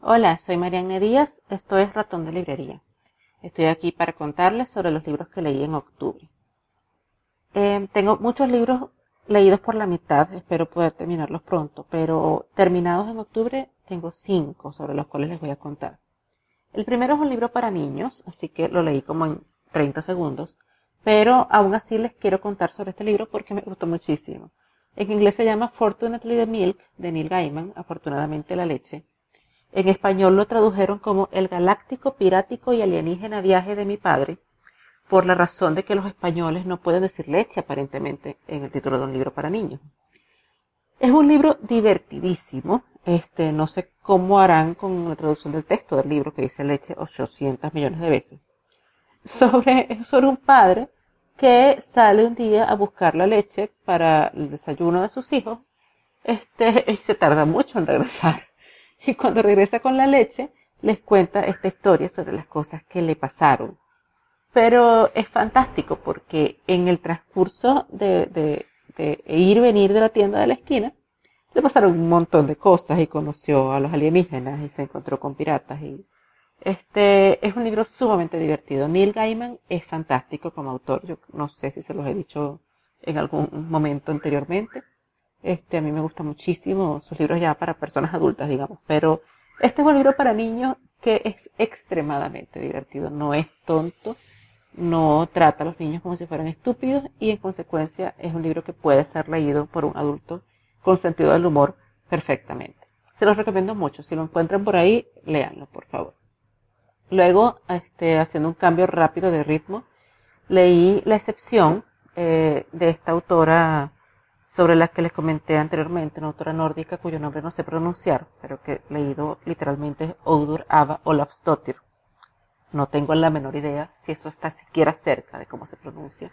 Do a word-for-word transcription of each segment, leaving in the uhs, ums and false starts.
Hola, soy Marianne Díaz, esto es Ratón de Librería. Estoy aquí para contarles sobre los libros que leí en octubre. Eh, tengo muchos libros leídos por la mitad, espero poder terminarlos pronto, pero terminados en octubre tengo cinco sobre los cuales les voy a contar. El primero es un libro para niños, así que lo leí como en treinta segundos, pero aún así les quiero contar sobre este libro porque me gustó muchísimo. En inglés se llama Fortunately the Milk, de Neil Gaiman, afortunadamente la leche. En español lo tradujeron como El galáctico, pirático y alienígena viaje de mi padre, por la razón de que los españoles no pueden decir leche, aparentemente, en el título de un libro para niños. Es un libro divertidísimo. Este, no sé cómo harán con la traducción del texto del libro que dice leche ochocientos millones de veces. Sobre, es sobre un padre que sale un día a buscar la leche para el desayuno de sus hijos, este, y se tarda mucho en regresar. Y cuando regresa con la leche, les cuenta esta historia sobre las cosas que le pasaron. Pero es fantástico porque en el transcurso de, de, de ir y venir de la tienda de la esquina, le pasaron un montón de cosas y conoció a los alienígenas y se encontró con piratas. Y este es un libro sumamente divertido. Neil Gaiman es fantástico como autor. Yo no sé si se los he dicho en algún momento anteriormente. Este, a mí me gusta muchísimo sus libros ya para personas adultas, digamos, pero este es un libro para niños que es extremadamente divertido, no es tonto, no trata a los niños como si fueran estúpidos y en consecuencia es un libro que puede ser leído por un adulto con sentido del humor perfectamente. Se los recomiendo mucho, si lo encuentran por ahí, léanlo, por favor. Luego, este, haciendo un cambio rápido de ritmo, leí La excepción eh, de esta autora sobre la que les comenté anteriormente, una autora nórdica cuyo nombre no sé pronunciar, pero que leído literalmente es Auður Ava Ólafsdóttir. No tengo la menor idea si eso está siquiera cerca de cómo se pronuncia.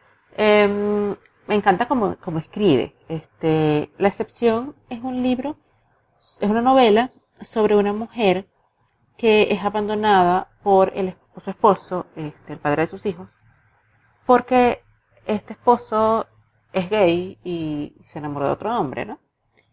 Eh, me encanta cómo, cómo escribe. Este, La excepción es un libro, es una novela sobre una mujer que es abandonada por, el, por su esposo, este, el padre de sus hijos, porque este esposo es gay y se enamoró de otro hombre, ¿no?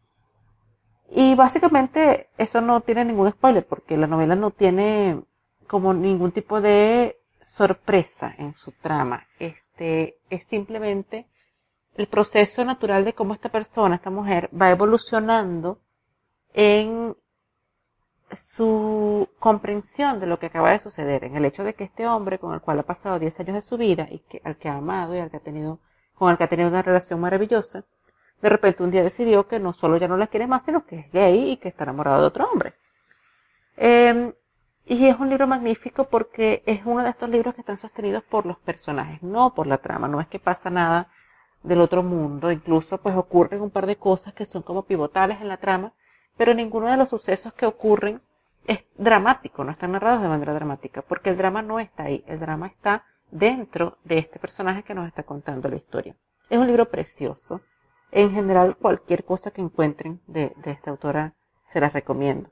Y básicamente eso no tiene ningún spoiler porque la novela no tiene como ningún tipo de sorpresa en su trama. Este es simplemente el proceso natural de cómo esta persona, esta mujer, va evolucionando en su comprensión de lo que acaba de suceder, en el hecho de que este hombre con el cual ha pasado diez años de su vida y que, al que ha amado y al que ha tenido con el que ha tenido una relación maravillosa, de repente un día decidió que no solo ya no la quiere más, sino que es gay y que está enamorado de otro hombre. Eh, y es un libro magnífico porque es uno de estos libros que están sostenidos por los personajes, no por la trama. No es que pasa nada del otro mundo, incluso pues ocurren un par de cosas que son como pivotales en la trama, pero ninguno de los sucesos que ocurren es dramático, no están narrados de manera dramática, porque el drama no está ahí, el drama está dentro de este personaje que nos está contando la historia. Es un libro precioso. En general, cualquier cosa que encuentren de, de esta autora se las recomiendo.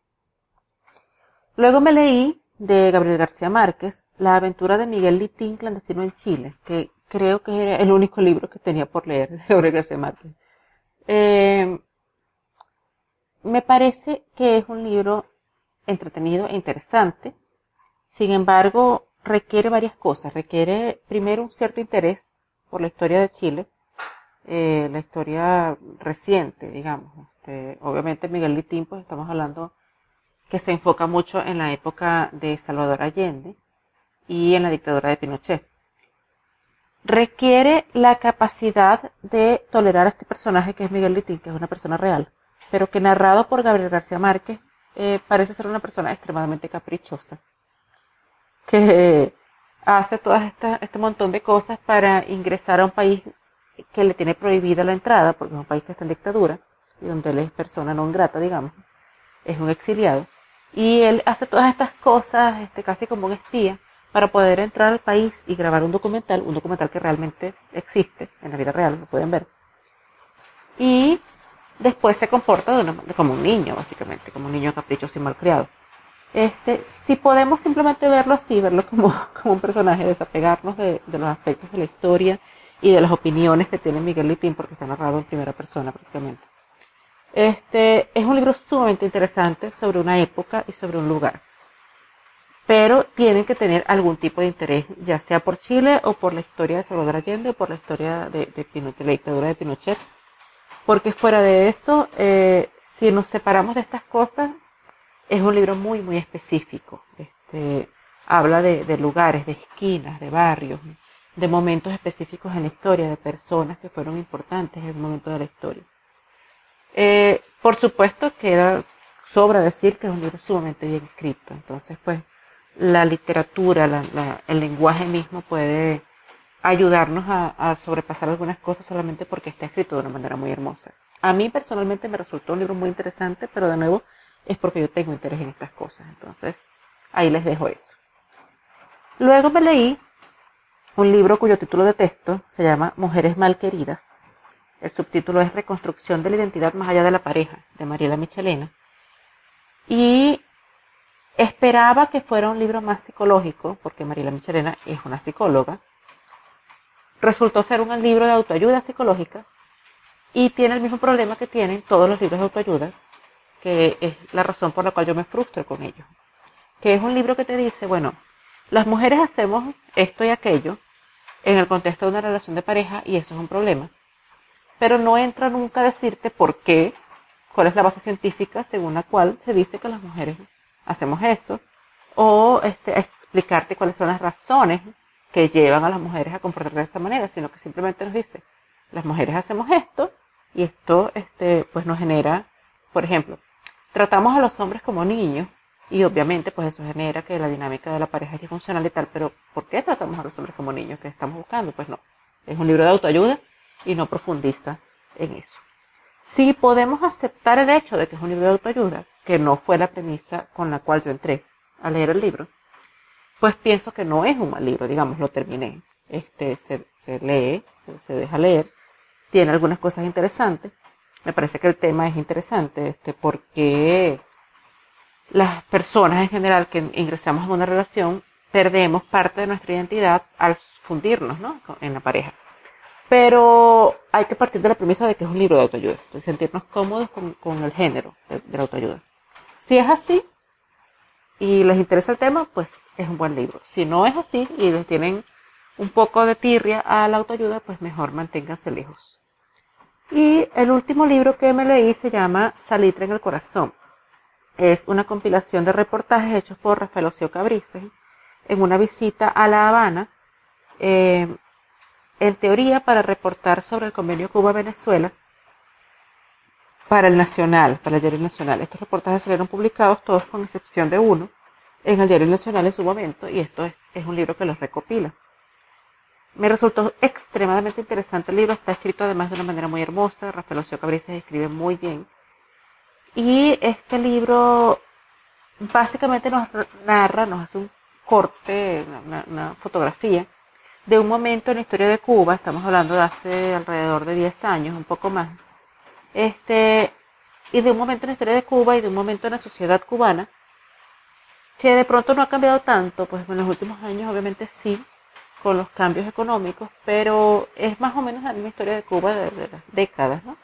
Luego me leí de Gabriel García Márquez La aventura de Miguel Litín, clandestino en Chile, que creo que era el único libro que tenía por leer de Gabriel García Márquez. Eh, me parece que es un libro entretenido e interesante. Sin embargo, requiere varias cosas. Requiere primero un cierto interés por la historia de Chile, eh, la historia reciente, digamos. Este, obviamente Miguel Litín, pues estamos hablando que se enfoca mucho en la época de Salvador Allende y en la dictadura de Pinochet. Requiere la capacidad de tolerar a este personaje que es Miguel Litín, que es una persona real, pero que narrado por Gabriel García Márquez eh, parece ser una persona extremadamente caprichosa, que hace todo este montón de cosas para ingresar a un país que le tiene prohibida la entrada, porque es un país que está en dictadura, y donde él es persona non grata, digamos, es un exiliado, y él hace todas estas cosas, este, casi como un espía, para poder entrar al país y grabar un documental, un documental que realmente existe, en la vida real, lo pueden ver, y después se comporta de una, como un niño, básicamente, como un niño caprichoso y malcriado. Este, si podemos simplemente verlo así, verlo como, como un personaje, desapegarnos de, de los aspectos de la historia y de las opiniones que tiene Miguel Litín, porque está narrado en primera persona prácticamente. Este es un libro sumamente interesante sobre una época y sobre un lugar. Pero tienen que tener algún tipo de interés, ya sea por Chile o por la historia de Salvador Allende o por la historia de, de Pinochet, la dictadura de Pinochet. Porque fuera de eso, eh, si nos separamos de estas cosas, es un libro muy, muy específico. Este, habla de, de lugares, de esquinas, de barrios, de momentos específicos en la historia, de personas que fueron importantes en el momento de la historia. Eh, por supuesto que era, sobra decir que es un libro sumamente bien escrito. Entonces, pues, la literatura, la, la, el lenguaje mismo puede ayudarnos a, a sobrepasar algunas cosas solamente porque está escrito de una manera muy hermosa. A mí personalmente me resultó un libro muy interesante, pero de nuevo es porque yo tengo interés en estas cosas. Entonces, ahí les dejo eso. Luego me leí un libro cuyo título de texto se llama Mujeres Malqueridas. El subtítulo es Reconstrucción de la identidad más allá de la pareja, de Mariela Michelena. Y esperaba que fuera un libro más psicológico, porque Mariela Michelena es una psicóloga. Resultó ser un libro de autoayuda psicológica y tiene el mismo problema que tienen todos los libros de autoayuda, que es la razón por la cual yo me frustro con ellos. Que es un libro que te dice, bueno, las mujeres hacemos esto y aquello en el contexto de una relación de pareja y eso es un problema. Pero no entra nunca a decirte por qué, cuál es la base científica según la cual se dice que las mujeres hacemos eso, o este, explicarte cuáles son las razones que llevan a las mujeres a comportarse de esa manera, sino que simplemente nos dice, las mujeres hacemos esto y esto este, pues nos genera, por ejemplo, tratamos a los hombres como niños y obviamente pues eso genera que la dinámica de la pareja es disfuncional y tal, pero ¿por qué tratamos a los hombres como niños? ¿Qué estamos buscando? Pues no, es un libro de autoayuda y no profundiza en eso. Si podemos aceptar el hecho de que es un libro de autoayuda, que no fue la premisa con la cual yo entré a leer el libro, pues pienso que no es un mal libro, digamos, lo terminé. Este, se, se lee, se, se deja leer, tiene algunas cosas interesantes. Me parece que el tema es interesante, este, porque las personas en general que ingresamos en una relación perdemos parte de nuestra identidad al fundirnos, ¿no?, en la pareja. Pero hay que partir de la premisa de que es un libro de autoayuda, de sentirnos cómodos con, con el género de, de la autoayuda. Si es así y les interesa el tema, pues es un buen libro. Si no es así y les tienen un poco de tirria a la autoayuda, pues mejor manténganse lejos. Y el último libro que me leí se llama Salitre en el corazón. Es una compilación de reportajes hechos por Rafael Ocio Cabrices en una visita a La Habana, eh, en teoría para reportar sobre el convenio Cuba-Venezuela para el Nacional, para el Diario Nacional. Estos reportajes salieron publicados todos con excepción de uno en el Diario Nacional en su momento, y esto es, es un libro que los recopila. Me resultó extremadamente interesante el libro, está escrito además de una manera muy hermosa, Rafael Ocio Cabrices escribe muy bien. Y este libro básicamente nos narra, nos hace un corte, una, una fotografía de un momento en la historia de Cuba, estamos hablando de hace alrededor de diez años, un poco más, este, y de un momento en la historia de Cuba y de un momento en la sociedad cubana, que de pronto no ha cambiado tanto, pues en los últimos años obviamente sí, con los cambios económicos, pero es más o menos la misma historia de Cuba de, de las décadas, ¿no?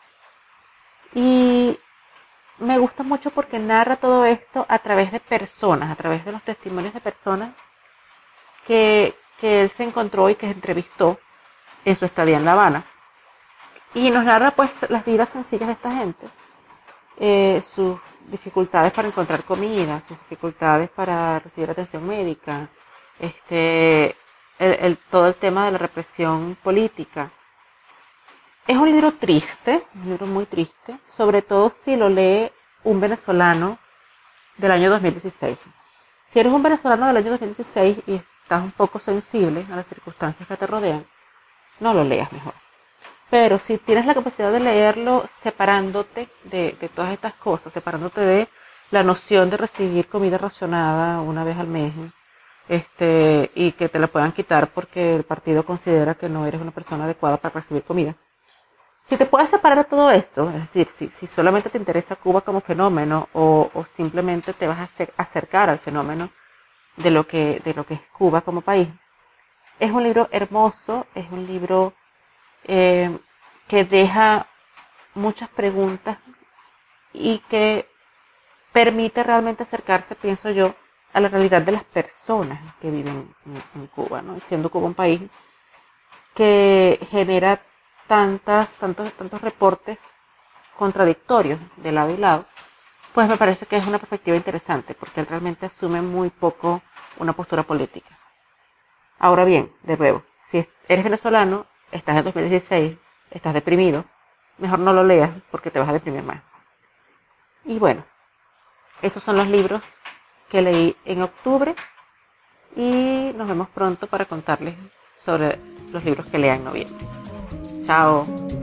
Y me gusta mucho porque narra todo esto a través de personas, a través de los testimonios de personas que, que él se encontró y que entrevistó en su estadía en La Habana. Y nos narra pues las vidas sencillas de esta gente, eh, sus dificultades para encontrar comida, sus dificultades para recibir atención médica, este, el, el, todo el tema de la represión política. Es un libro triste, un libro muy triste, sobre todo si lo lee un venezolano del año dos mil dieciséis. Si eres un venezolano del año dos mil dieciséis y estás un poco sensible a las circunstancias que te rodean, no lo leas mejor. Pero si tienes la capacidad de leerlo separándote de, de todas estas cosas, separándote de la noción de recibir comida racionada una vez al mes, este, y que te la puedan quitar porque el partido considera que no eres una persona adecuada para recibir comida. Si te puedes separar de todo eso, es decir, si, si solamente te interesa Cuba como fenómeno o, o simplemente te vas a hacer, acercar al fenómeno de lo, que, de lo que es Cuba como país, es un libro hermoso, es un libro eh, que deja muchas preguntas y que permite realmente acercarse, pienso yo, a la realidad de las personas que viven en, en Cuba, ¿no? Y siendo Cuba un país que genera tantas, tantos, tantos reportes contradictorios de lado y lado, pues me parece que es una perspectiva interesante, porque él realmente asume muy poco una postura política. Ahora bien, de nuevo, si eres venezolano, estás en dos mil dieciséis, estás deprimido, mejor no lo leas porque te vas a deprimir más. Y bueno, esos son los libros que leí en octubre y nos vemos pronto para contarles sobre los libros que lea en noviembre. Chao.